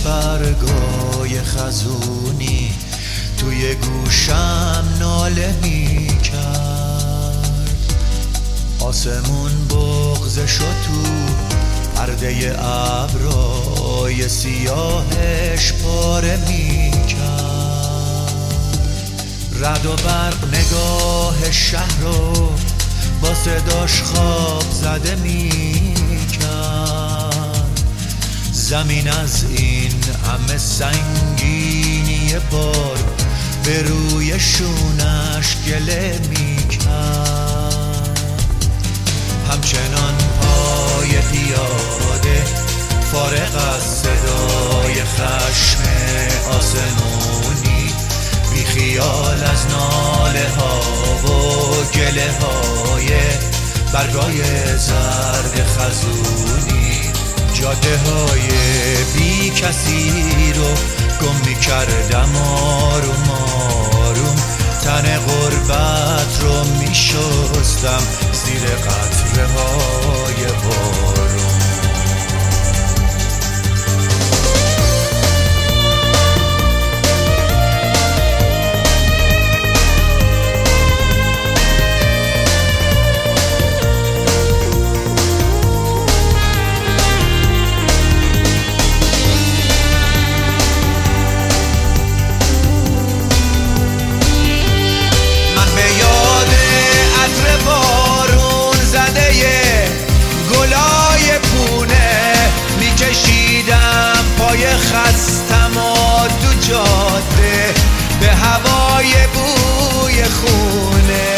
برگای خزونی توی گوشم ناله می کرد. آسمون بغض شد تو پرده ابرای سیاهش پاره می کرد. رعد و برق نگاه شهر رو با صداش خواب زده می کرد. زمین از این همه سنگینی بار به روی شونش گله می کرد. همچنان پای پیاده فارغ از صدای خشم آسمونی، بی خیال از ناله ها و گله های برگای زرد خزونی، جاده های بی کسی رو گم می کردم آروم آروم. تن غربت رو می شستم زیر قطره های بارون. خستم و دو جاده به هوای بوی خونه،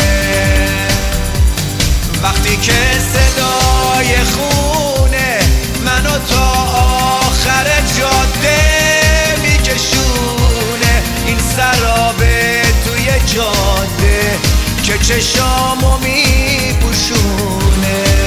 وقتی که صدای خونه منو تا آخر جاده میکشونه. این سرابه توی جاده که چشامو میپوشونه.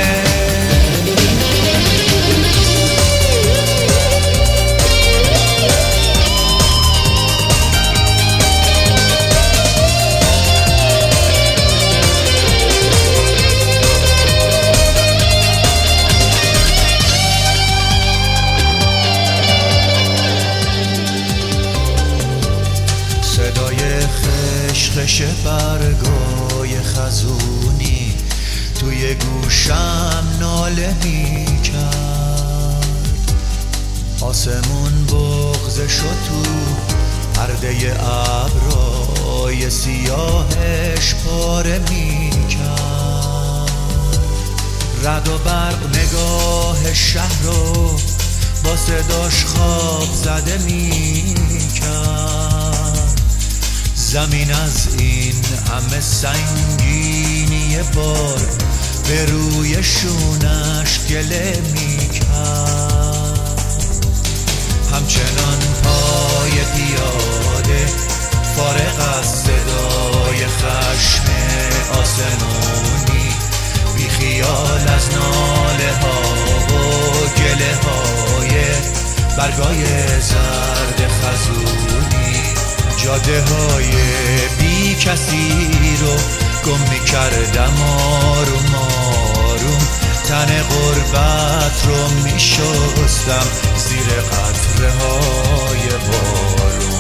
خش برگای خزونی توی گوشم ناله می کرد. آسمون بغض شد تو پرده ابرای سیاهش پاره می کرد. رعد و برق نگاه شهر رو با صداش خواب زده می کرد. زمین از این همه سنگینی بار به روی شونش گله می کرد. همچنان پای پیاده فارغ از صدای خشم آسمونی، بی خیال از ناله ها و گله های برگای زرد خزونی، جاده های بی کسی رو گم می کردم آروم آروم. تن غربت رو می شستم زیر قطره های بارون.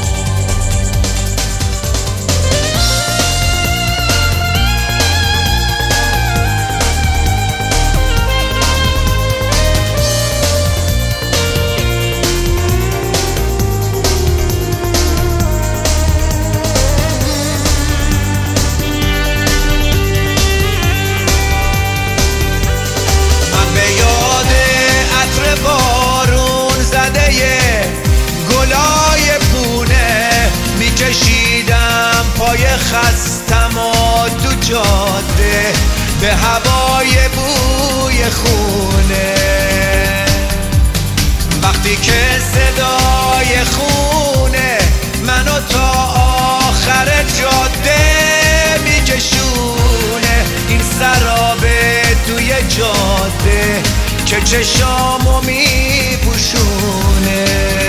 گلای پونه میکشیدم پای خستم و دو جاده به هوای بوی خونه، وقتی که صدای خونه منو تا آخر جاده میکشونه. این سرابه توی جاده که چشامو میپوشونه.